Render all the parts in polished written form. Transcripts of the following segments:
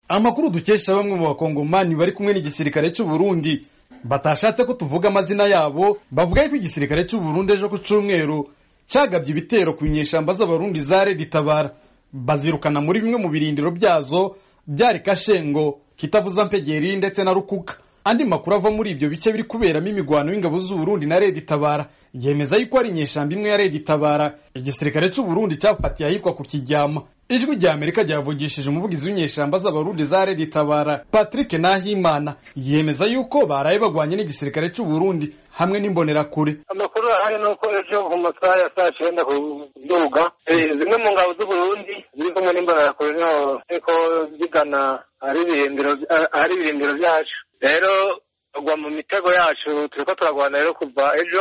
Amakuru dukesha bamwe mu bakongomani bari kumwe n'igisirikare cy'u Burundi batashatse ko tuvuga amazina yabo, bavuga ko igisirikare cy'u Burundi ejo ku cyumweru cyagabye ibitero ku nyeshamba z'abarundi za Red Tabara, bazirukana muri bimwe mu birindiro byazo byari Kashengo, Kitavuza Mpegeri ndetse na Rukuka. Andi makuru ava muri ibyo bice biri kuberamo imigwano y'ingabo z'u Burundi na Red Tabara yemeza yuko ari inyeshamba imwe ya Red Tabara igisirikare cy'u Burundi cyafatiye ahitwa ku Kiryama. Ijwi rya Amerika ryavugishije umuvugizi w'inyeshamba z'abarundi za Red Tabara Patrick Nahimana yemeza yuko baraye bagwanye n'igisirikare cy'u Burundi hamwe n'imbonerakure. Amakuru ahari nuko ejo mu masaha ya saa 9 kuduga zimwe mu ngabo z'u Burundi ziri kumwe n'imbonerakure no eko zigana ari ibirindiro byacu. Rero agwa mu mitego yacu turiko turagwana rero kuva ejo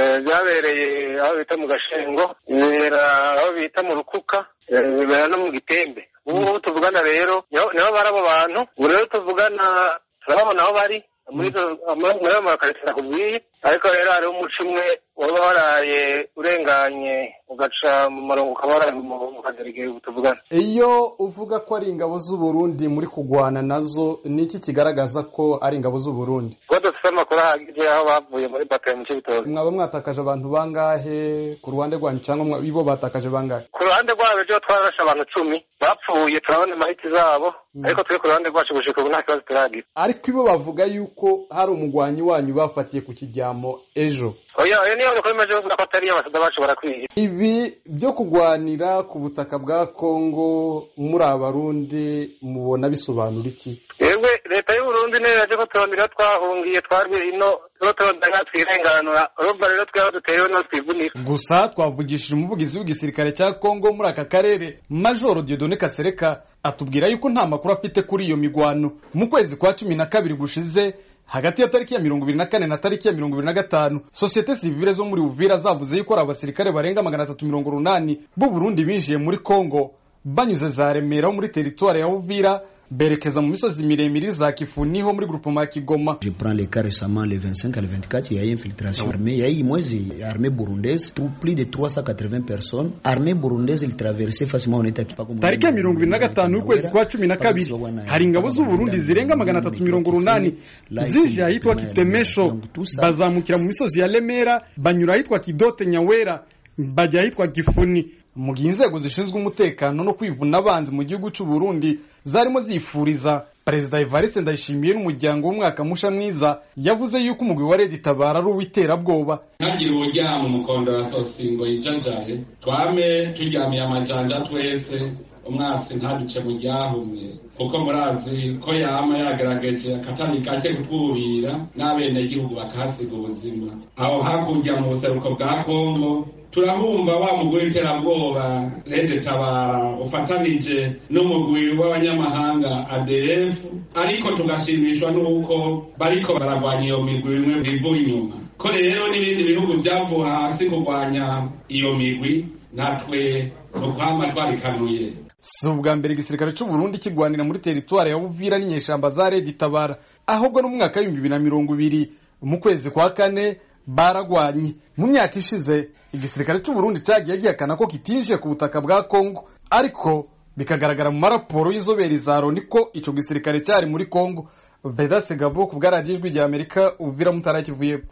byabereye aho bita mu Gashengo, aho bita mu Rukuka, bibera no mu Gitembe. Ubu tuvugana rero niho barabo bantu, ubu rero tuvugana turabona aho bari muri amakarita nakubwiye, ariko rero hari umuco umwe waba waraye urenganye ugaca mu marongo ukaba mu kaderege tuvugana. Iyo uvuga ko ari ingabo z'u Burundi muri kugwana nazo, niki kigaragaza ko ari ingabo z'u Burundi? Ko dufite amakuru ahagije aho bavuye muri bataye mu Cibitoke. Mwaba mwatakaje abantu bangahe ku ruhande rwanyu cyangwa ibo batakaje bangahe? Ku ruhande rwabo ejo twarashe abantu 10 bapfuye, turabona amahiti zabo, ariko turi ku ruhande rwacu gushika ubu nta kibazo turagira. Ariko ibo bavuga yuko hari umugwanyi wanyu bafatiye ku Kiryamo ejo. Oya niyo bakomeje bavuga ko atari abasada bacu barakwiye. Ibi byo kugwanira ku butaka bwa Kongo muri abarundi mubona bisobanura iki? Yewe leta y'u Burundi ne yaje ko turondera twahungiye twarwe ino turondera twirenganura roba rero twaba duteyeho no twivunira. Gusa twavugishije umuvugizi w'igisirikare cya Kongo muri aka karere Major Dieudonné Kasereka atubwira yuko nta makuru afite kuri iyo migwano. Mu kwezi kwa 12 gushize hagati ya tariki ya 24 na tariki ya 25 societe civile zo muri Uvira zavuze yuko abasirikare barenga 380 b'u Burundi binjiye muri Kongo banyuze za Remera muri territoire ya Uvira berekeza mu misozi miremire za Kifuni ho muri groupement Kigoma. Je prends les cas récemment le 25 à le 24, il y a eu infiltration armée, il y a eu armée burundaise, plus de 380 personnes. Armée burundaise il traversait facilement on était pas comme tariki ya 25 ukwezi kwa 12 hari ingabo z'u Burundi zirenga 380 zije ahitwa Kitemesho bazamukira mu misozi ya Remera banyura ahitwa Kidote Nyawera bajya ahitwa Kifuni. Mu gihe inzego zishinzwe umutekano no kwivuna abanzi mu gihugu cy'u Burundi zarimo zifuriza Perezida Evariste Ndayishimiye n'umuryango w'umwaka musha mwiza, yavuze yuko umugwi wa Red Tabara ari uw'iterabwoba. Ntagira uryama umukondo wa sosingo yijanjaye twame turyamiye amajanja twese umwasi ntaduce mu ryahumye, kuko murazi ko yama yagerageje akatani kake gutubira n'abene igihugu bakahasiga ubuzima. Aho hakurya mu buseruko bwa Kongo turahumba wa mugwi w'iterabwoba Red Tabara ufatanije n'umugwi w'abanyamahanga ADF, ariko tugashimishwa n'uko bariko baragwanya iyo migwi imwe bivuye inyuma. Ko rero n'ibindi bihugu byavuye hasi kurwanya iyo migwi natwe tukwama twarikanuye. Si ubwa mbere igisirikare cy'u Burundi kigwanira muri territoire ya Uvira n'inyeshamba za Red Tabara, ahubwo no mu mwaka wa 2020 mu kwezi kwa 4 baragwanye. Mu myaka ishize igisirikare cy'u Burundi cyagiye gihakana ko kitinje ku butaka bwa Kongo, ariko bikagaragara mu maraporo y'izoberi za Loni ko ico gisirikare cyari muri Kongo. Beda Segabo ku bwa Radio Ijwi rya Amerika Uvira mu Ntara ya Kivu y'Epfo.